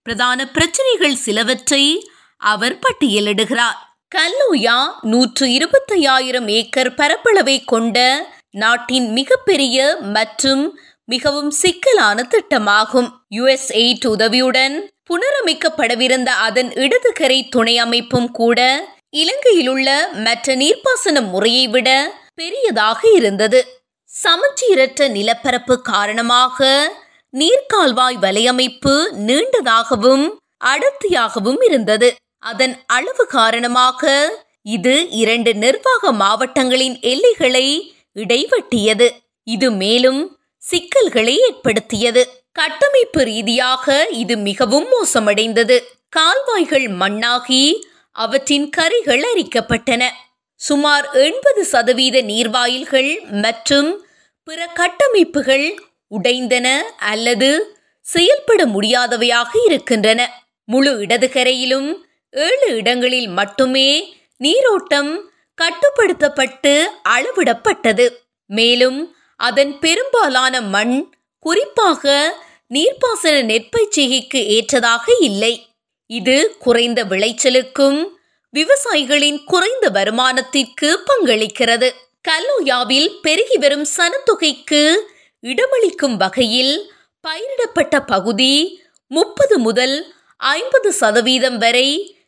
பிரதான பிரச்சனைகள் சிலவற்றை அவர் பட்டியலிடுகிறார். கல்லோயா நூற்று இருபத்தையாயிரம் ஏக்கர் பரப்பளவை கொண்ட நாட்டின் மிகப்பெரிய மற்றும் மிகவும் சிக்கலான திட்டமாகும். யுஎஸ்எய்ட் உதவியுடன் புனரமைக்கப்படவிருந்த அதன் இடதுகரை துணை அமைப்பும் கூட இலங்கையில் உள்ள மற்ற நீர்ப்பாசன முறையை விட பெரியதாக இருந்தது. சமச்சீரற்ற நிலப்பரப்பு காரணமாக நீர்கால்வாய் வலையமைப்பு நீண்டதாகவும் அடர்த்தியாகவும் இருந்தது. அதன் அளவு காரணமாக இது இரண்டு நிர்வாக மாவட்டங்களின் எல்லைகளை இடைவெட்டியது. இது மேலும் சிக்கல்களை ஏற்படுத்தியது. கட்டமைப்பு ரீதியாக இது மிகவும் மோசமடைந்தது. கால்வாய்கள் மண்ணாகி அவற்றின் கரைகள் அரிக்கப்பட்டன. சுமார் எண்பது சதவீத நீர்வாயில்கள் மற்றும் பிற கட்டமைப்புகள் உடைந்தன அல்லது செயல்பட முடியாதவையாக இருக்கின்றன. முழு இடதுகரையிலும் ஏழு இடங்களில் மட்டுமே நீரோட்டம் கட்டுப்படுத்தப்பட்டு அளவிடப்பட்டது. மேலும் அதன் பெரும்பாலான மண் குறிப்பாக நீர்ப்பாசன நெற்பயிற்சிக்கு ஏற்றதாக இல்லை. இது குறைந்த விளைச்சலுக்கும் விவசாயிகளின் குறைந்த வருமானத்திற்கு பங்களிக்கிறது. கல்லோயாவில் பெருகி வரும் சனத்தொகைக்கு இடமளிக்கும் வகையில் பயிரிடப்பட்ட பகுதி முப்பது முதல் ஐம்பது சதவீதம் வரை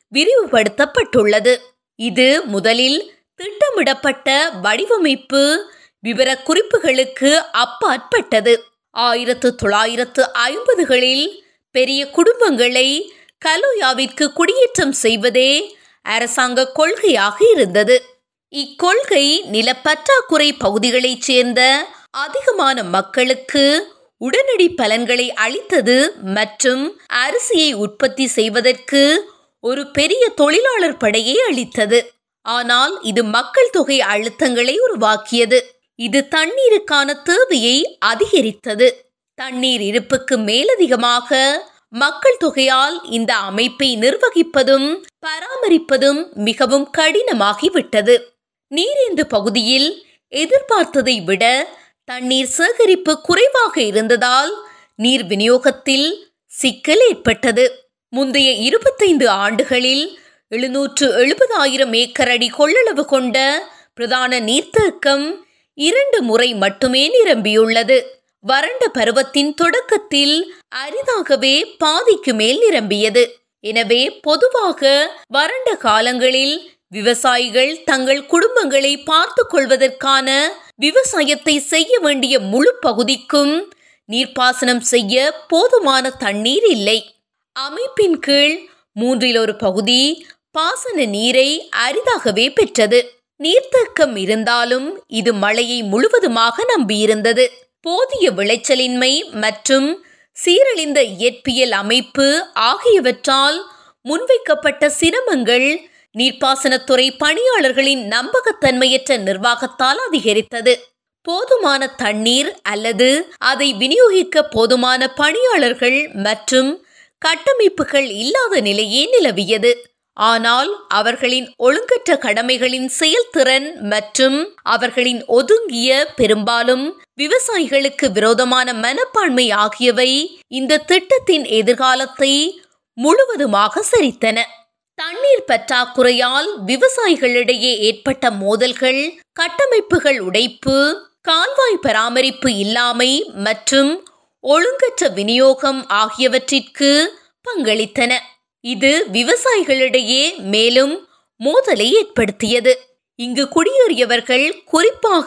விரிவுபடுத்தப்பட்டுள்ளது. இது முதலில் திட்டமிடப்பட்ட வடிவமைப்பு விவர குறிப்புகளுக்கு அப்பாற்பட்டது. ஆயிரத்து தொள்ளாயிரத்து ஐம்பதுகளில் பெரிய குடும்பங்களை கல்லோயாவிற்கு குடியேற்றம் செய்வதே அரசாங்க கொள்கையாக இருந்தது. இக்கொள்கை நிலப்பற்றாக்குறை பகுதிகளைச் சேர்ந்த அதிகமான மக்களுக்கு உடனடி பலன்களை அளித்தது மற்றும் அரிசியை உற்பத்தி செய்வதற்கு ஒரு பெரிய தொழிலாளர் படையை அளித்தது. ஆனால் இது மக்கள் தொகை அழுத்தங்களை உருவாக்கியது. இது தண்ணீருக்கான தேவையை அதிகரித்தது. தண்ணீர் இருப்புக்கு மேலதிகமாக மக்கள் தொகையால் இந்த அமைப்பை நிர்வகிப்பதும் பராமரிப்பதும் மிகவும் கடினமாகிவிட்டது. நீரேந்து பகுதியில் எதிர்பார்த்ததை விட தண்ணீர் சேகரிப்பு குறைவாக இருந்ததால் நீர் விநியோகத்தில் சிக்கல் ஏற்பட்டது. முந்தைய இருபத்தைந்து ஆண்டுகளில் எழுநூற்று எழுபதாயிரம் ஏக்கர் அடி கொள்ளளவு கொண்ட பிரதான நீர்த்தேக்கம் இரண்டு முறை மட்டுமே நிரம்பியுள்ளது. வறண்ட பருவத்தின் தொடக்கத்தில் அரிதாகவே பாதிக்கு மேல் நிரம்பியது. எனவே பொதுவாக வறண்ட காலங்களில் விவசாயிகள் தங்கள் குடும்பங்களை பார்த்து கொள்வதற்கான விவசாயத்தை செய்ய வேண்டிய முழு பகுதிக்கும் நீர்ப்பாசனம் செய்ய போதுமான தண்ணீர் இல்லை. அமைப்பின் கீழ் மூன்றில் ஒரு பகுதி பாசன நீரை அரிதாகவே பெற்றது. நீர்த்தேக்கம் இருந்தாலும் இது மழையை முழுவதுமாக நம்பியிருந்தது. போதிய விளைச்சலின்மை மற்றும் சீரழிந்த இயற்பியல் அமைப்பு ஆகியவற்றால் முன்வைக்கப்பட்ட சிரமங்கள் நீர்ப்பாசனத்துறை பணியாளர்களின் நம்பகத்தன்மையற்ற நிர்வாகத்தால் அதிகரித்தது. போதுமான தண்ணீர் அல்லது அதை விநியோகிக்க போதுமான பணியாளர்கள் மற்றும் கட்டமைப்புகள் இல்லாத நிலையே நிலவியது. ஆனால் அவர்களின் ஒழுங்கற்ற கடமைகளின் செயல்திறன் மற்றும் அவர்களின் ஒதுங்கிய பெரும்பாலும் விவசாயிகளுக்கு விரோதமான மனப்பான்மை ஆகியவை இந்த திட்டத்தின் எதிர்காலத்தை முழுவதுமாக சரித்தன. தண்ணீர் பற்றாக்குறையால் விவசாயிகளிடையே ஏற்பட்ட மோதல்கள், கட்டமைப்புகள் உடைப்பு, கால்வாய் பராமரிப்பு இல்லாமை மற்றும் ஒழுங்கற்ற விநியோகம் ஆகியவற்றிற்கு பங்களித்தன. இது விவசாயிகளிடையே மேலும் மோதலை ஏற்படுத்தியது. இங்கு குடியேறியவர்கள் குறிப்பாக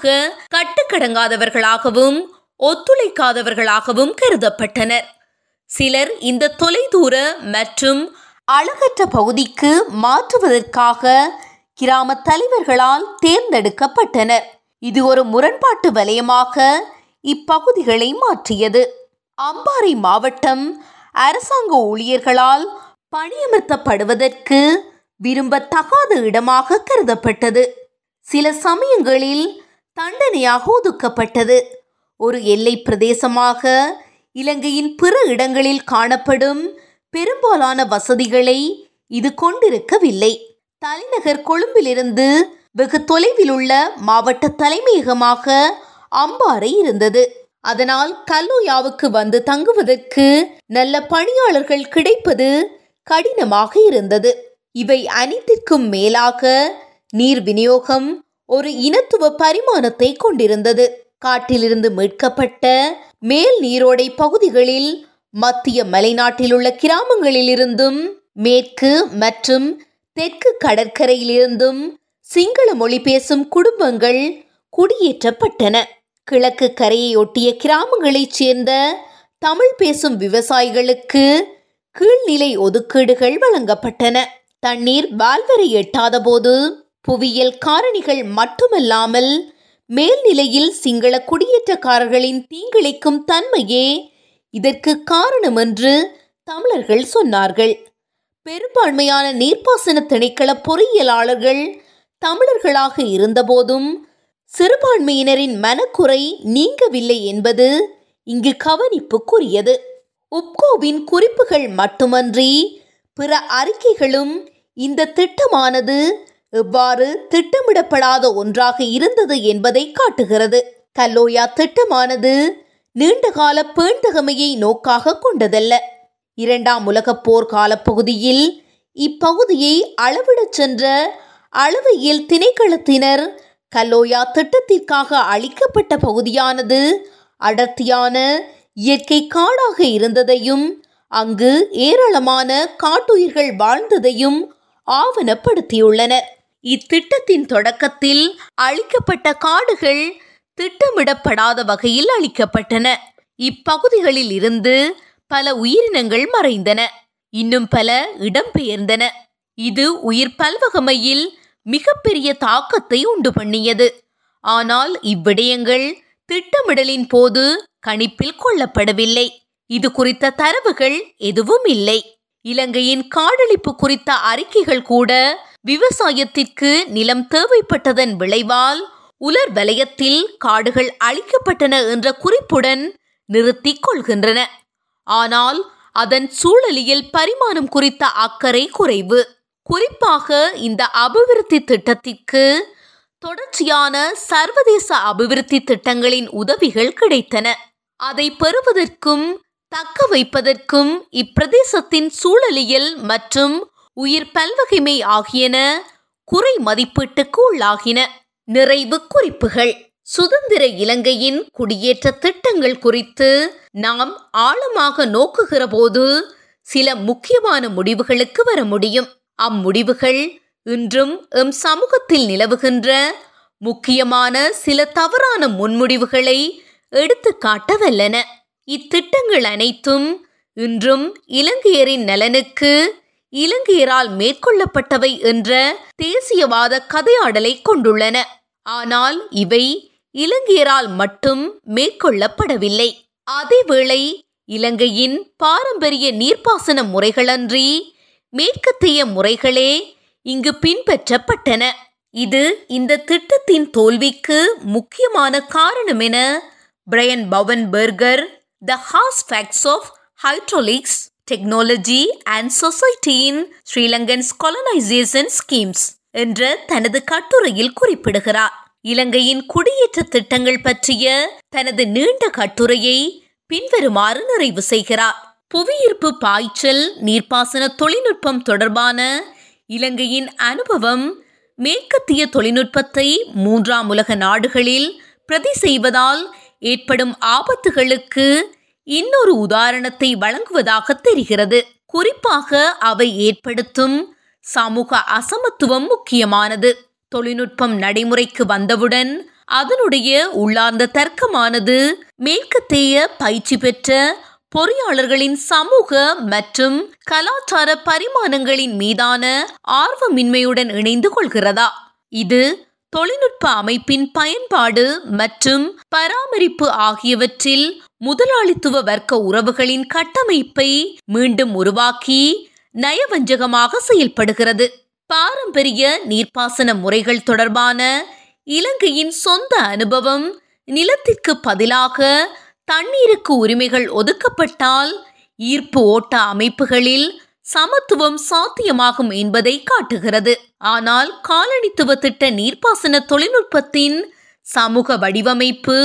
கட்டுக்கடங்காதவர்களாகவும் ஒத்துழைக்காதவர்களாகவும் கருதப்பட்டனர். சிலர் இந்த தொலைதூர மற்றும் அழகற்ற பகுதிக்கு மாற்றுவதற்காக கிராம தலைவர்களால் தேர்ந்தெடுக்கப்பட்டனர். இது ஒரு முரண்பாட்டு வலயமாக இப்பகுதிகளை மாற்றியது. அம்பாறை மாவட்டம் அரசாங்க ஊழியர்களால் பணியமர்த்தப்படுவதற்கு விரும்பத்தகாத இடமாக கருதப்பட்டது. சில சமயங்களில் தண்டனையாக ஒதுக்கப்பட்டது. ஒரு எல்லை பிரதேசமாக இலங்கையின் பிற இடங்களில் காணப்படும் பெரும்பாலான வசதிகளை இது கொண்டிருக்கவில்லை. தலைநகர் கொழும்பிலிருந்து வெகு தொலைவில் உள்ள மாவட்ட தலைமையகமாக அம்பாறை இருந்தது. அதனால் கல்லோயாவுக்கு வந்து தங்குவதற்கு நல்ல பணியாளர்கள் கிடைப்பது கடினமாக இருந்தது. இவை அனைத்திற்கும் மேலாக நீர் விநியோகம் ஒரு இனத்துவ பரிமாணத்தை கொண்டிருந்தது. காட்டிலிருந்து மீட்கப்பட்ட மேல் நீரோடை பகுதிகளில் மத்திய மலைநாட்டில் உள்ள கிராமங்களிலிருந்தும் மேற்கு மற்றும் தெற்கு கடற்கரையிலிருந்தும் சிங்கள மொழி பேசும் குடும்பங்கள் குடியேற்றப்பட்டன. கிழக்கு கரையை ஒட்டிய கிராமங்களைச் சேர்ந்த தமிழ் பேசும் விவசாயிகளுக்கு கீழ்நிலை ஒதுக்கீடுகள் வழங்கப்பட்டன. தண்ணீர் வால்வரை எட்டாத போது புவியியல் காரணிகள் மட்டுமல்லாமல் மேல்நிலையில் சிங்கள குடியேற்றக்காரர்களின் தீங்கிழைக்கும் தன்மையே இதற்கு காரணம் என்று தமிழர்கள் சொன்னார்கள். பெரும்பான்மையான நீர்ப்பாசன திணைக்கள பொறியியலாளர்கள் தமிழர்களாக இருந்தபோதும் சிறுபான்மையினரின் மனக்குறை நீங்கவில்லை என்பது இங்கு கவனிப்புக்குரியது. உப்கோவின் குறிப்புகள் மட்டுமன்றி பிற அறிக்கைகளும் இந்த திட்டமானது எவ்வாறு திட்டமிடப்படாத ஒன்றாக இருந்தது என்பதை காட்டுகிறது. கல்லோயா திட்டமானது நீண்டகால பேண்தகமையை நோக்காக கொண்டதல்ல. இரண்டாம் உலகப் போர் காலப்பகுதியில் இப்பகுதியை அளவிடச் சென்ற அளவையில் திணைக்களத்தினர் கல்லோயா திட்டத்திற்காக அளிக்கப்பட்ட பகுதியானது அடர்த்தியான இயற்கை காடாக இருந்ததையும் அங்கு ஏராளமான காட்டுயிர்கள் வாழ்ந்ததையும் ஆவணப்படுத்தியுள்ளனர். இத்திட்டத்தின் தொடக்கத்தில் அளிக்கப்பட்ட காடுகள் திட்டமிடப்படாத வகையில் அளிக்கப்பட்டன. இப்பகுதிகளில் இருந்து பல உயிரினங்கள் மறைந்தன, இன்னும் பல இடம்பெயர்ந்தன. இது உயிர் பல்வகமையில் மிகப்பெரிய தாக்கத்தை உண்டு பண்ணியது. ஆனால் இவ்விடயங்கள் திட்டமிடலின் போது கணிப்பில் கொள்ளப்படவில்லை. இது குறித்த தரவுகள் எதுவும் இல்லை. இலங்கையின் காடழிப்பு குறித்த அறிக்கைகள் கூட விவசாயத்திற்கு நிலம் தேவைப்பட்டதன் விளைவால் உலர் வலயத்தில் காடுகள் அழிக்கப்பட்டன என்ற குறிப்புடன் நிறுத்திக் கொள்கின்றன. ஆனால் அதன் சூழலியல் பரிமாணம் குறித்த அக்கறை குறைவு. குறிப்பாக இந்த அபிவிருத்தி திட்டத்திற்கு தொடர்ச்சியான சர்வதேச அபிவிருத்தி திட்டங்களின் உதவிகள் கிடைத்தன. அதை பெறுவதற்கும் தக்க வைப்பதற்கும் இப்பிரதேசத்தின் சூழலியல் மற்றும் உயிர் பல்வகைமை ஆகியன குறை மதிப்பீட்டுக்கு உள்ளாகின. நிறைவு குறிப்புகள். சுதந்திர இலங்கையின் குடியேற்ற திட்டங்கள் குறித்து நாம் ஆழமாக நோக்குகிற போது சில முக்கியமான முடிவுகளுக்கு வர முடியும். அம்முடிவுகள் இன்றும் எம் சமூகத்தில் நிலவுகின்ற முக்கியமான சில தவறான முன்முடிவுகளை எடுத்து காட்ட வல்லன. இத்திட்டங்கள் அனைத்தும் இன்றும் இலங்கையரின் நலனுக்கு இலங்கையரால் மேற்கொள்ளப்பட்டவை என்ற தேசியவாத கதையாடலை கொண்டுள்ளன. ஆனால் இவை இலங்கையரால் மட்டும் மேற்கொள்ளப்படவில்லை. அதேவேளை இலங்கையின் பாரம்பரிய நீர்ப்பாசன முறைகளன்றி மேற்கத்திய முறைகளே இங்கு பின்பற்றப்பட்டன. இது இந்த திட்டத்தின் தோல்விக்கு முக்கியமான காரணம் என பிரையன் பவன்பெர்கர் The Harsh Facts of Hydraulics, Technology and Society in Sri Lankan's Colonization Schemes என்ற தனது கட்டுரையில் குறிப்பிடுகிறார். இலங்கையின் குடியேற்ற திட்டங்கள் பற்றிய தனது நீண்ட கட்டுரையை பின்வருமாறு நிறைவு செய்கிறார். புவியீர்ப்பு பாய்ச்சல் நீர்ப்பாசன தொழில்நுட்பம் தொடர்பான இலங்கையின் அனுபவம் மேற்கத்திய தொழில்நுட்பத்தை மூன்றாம் உலக நாடுகளில் பிரதி செய்வதால் ஏற்படும் ஆபத்துகளுக்கு இன்னொரு உதாரணத்தை வழங்குவதாக தெரிகிறது. குறிப்பாக அவை ஏற்படுத்தும் சமூக அசமத்துவம் முக்கியமானது. தொழில்நுட்பம் நடைமுறைக்கு வந்தவுடன் அதனுடைய உள்ளார்ந்த தர்க்கமானது மேற்கத்திய பயிற்சி பெற்ற பொறியாளர்களின் சமூக மற்றும் கலாச்சார பரிமாணங்களின் மீதான ஆர்வமின்மையுடன் இணைந்து கொள்கிறதா? இது தொழில்நுட்ப அமைப்பின் பயன்பாடு மற்றும் பராமரிப்பு ஆகியவற்றில் முதலாளித்துவ வர்க்க உறவுகளின் கட்டமைப்பை மீண்டும் உருவாக்கி நயவஞ்சகமாக செயல்படுகிறது. பாரம்பரிய நீர்ப்பாசன முறைகள் தொடர்பான இலங்கையின் சொந்த அனுபவம் நிலத்திற்கு பதிலாக தண்ணீருக்கு உரிமைகள் ஒதுக்கப்பட்டால் ஈர்ப்பு ஓட்ட அமைப்புகளில் சமத்துவம் சாத்தியமாகும் என்பதை காட்டுகிறது. ஆனால் காலனித்துவ திட்ட நீர்ப்பாசன தொழில்நுட்பத்தின் சமூக வடிவமைப்பு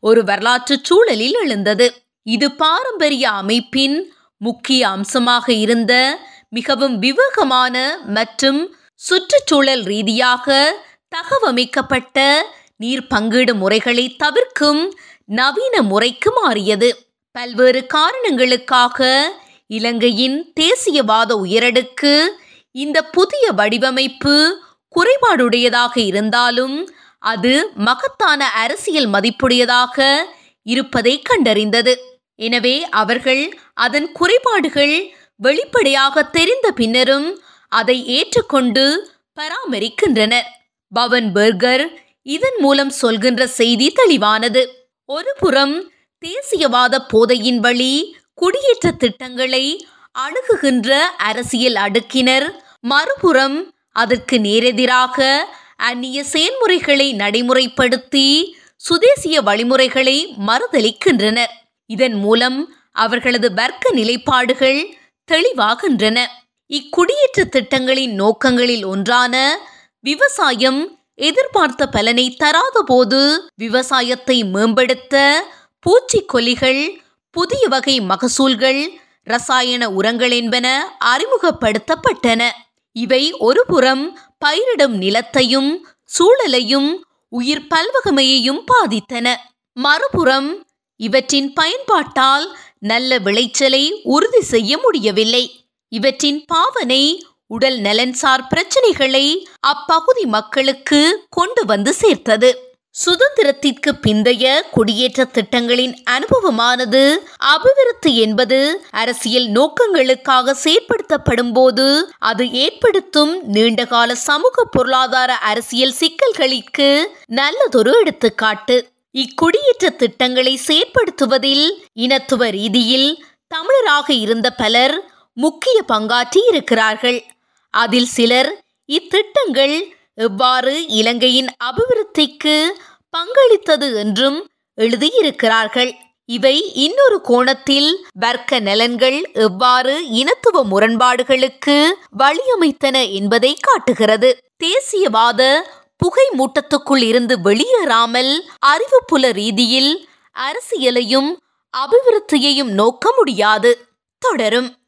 ஒரு வரலாற்று சூழலில் எழுந்தது. இது பாரம்பரிய அமைப்பின் முக்கிய அம்சமாக இருந்த மிகவும் விவேகமான மற்றும் சுற்றுச்சூழல் ரீதியாக தகவமைக்கப்பட்ட நீர் பங்கீடு முறைகளை தவிர்க்கும் நவீன முறைக்கு மாறியது. பல்வேறு காரணங்களுக்காக இலங்கையின் தேசியவாத உயரடுக்கு இந்த புதிய வடிவமைப்பு குறைபாடுடையதாக இருந்தாலும் அது மகத்தான அரசியல் மதிப்புடையதாக இருப்பதை கண்டறிந்தது. எனவே அவர்கள் அதன் குறைபாடுகள் வெளிப்படையாக தெரிந்த பின்னரும் அதை ஏற்றுக்கொண்டு பராமரிக்கின்றனர். பவன் பர்கர் இதன் மூலம் சொல்கின்ற செய்தி தெளிவானது. ஒரு புறம் தேசியவாத போதையின் வழி குடியேற்ற திட்டங்களை அணுகுகின்ற அரசியல் அடுக்கினர், மறுபுறம் அதற்கு நேரெதிராக அந்நிய செயல்முறைகளை நடைமுறைப்படுத்தி சுதேசிய வழிமுறைகளை மறுதலிக்கின்றனர். இதன் மூலம் அவர்களது வர்க்க நிலைப்பாடுகள் தெளிவாகின்றன. இக்குடியேற்ற திட்டங்களின் நோக்கங்களில் ஒன்றான விவசாயம் எதிர்பார்த்த பலனை தராத போது விவசாயத்தை மேம்படுத்த பூச்சிக்கொல்லிகள், புதிய வகை மகசூல்கள், இரசாயன உரங்கள் என்பன அறிமுகப்படுத்தப்பட்டன. இவை ஒருபுறம் பயிரிடும் நிலத்தையும் சூழலையும் உயிர் பல்வகமையையும் பாதித்தன. மறுபுறம் இவற்றின் பயன்பாட்டால் நல்ல விளைச்சலை உறுதி செய்ய முடியவில்லை. இவற்றின் பாவனை உடல் நலன்சார் பிரச்சனைகளை அப்பகுதி மக்களுக்கு கொண்டு வந்து சேர்த்தது. சுதந்திரத்திற்கு பிந்தைய குடியேற்ற திட்டங்களின் அனுபவமானது அபிவிருத்தி என்பது அரசியல் நோக்கங்களுக்காக செயற்படுத்தப்படும் போது அது ஏற்படுத்தும் நீண்டகால சமூக பொருளாதார அரசியல் சிக்கல்களுக்கு நல்லதொரு எடுத்துக்காட்டு. இக்குடியேற்ற திட்டங்களை செயற்படுத்துவதில் இனத்துவ ரீதியில் தமிழராக இருந்த பலர் முக்கிய பங்காற்றி இருக்கிறார்கள். அதில் சிலர் இத்திட்டங்கள் எவ்வாறு இலங்கையின் அபிவிருத்திக்கு பங்களித்தது என்றும் எழுதியிருக்கிறார்கள். இவை இன்னொரு கோணத்தில் வர்க்க நலன்கள் எவ்வாறு இனத்துவ முரண்பாடுகளுக்கு வழியமைத்தன என்பதை காட்டுகிறது. தேசியவாத புகை மூட்டத்துக்குள் இருந்து வெளியேறாமல் அறிவுப்புல ரீதியில் அரசியலையும் அபிவிருத்தியையும் நோக்க முடியாது. தொடரும்.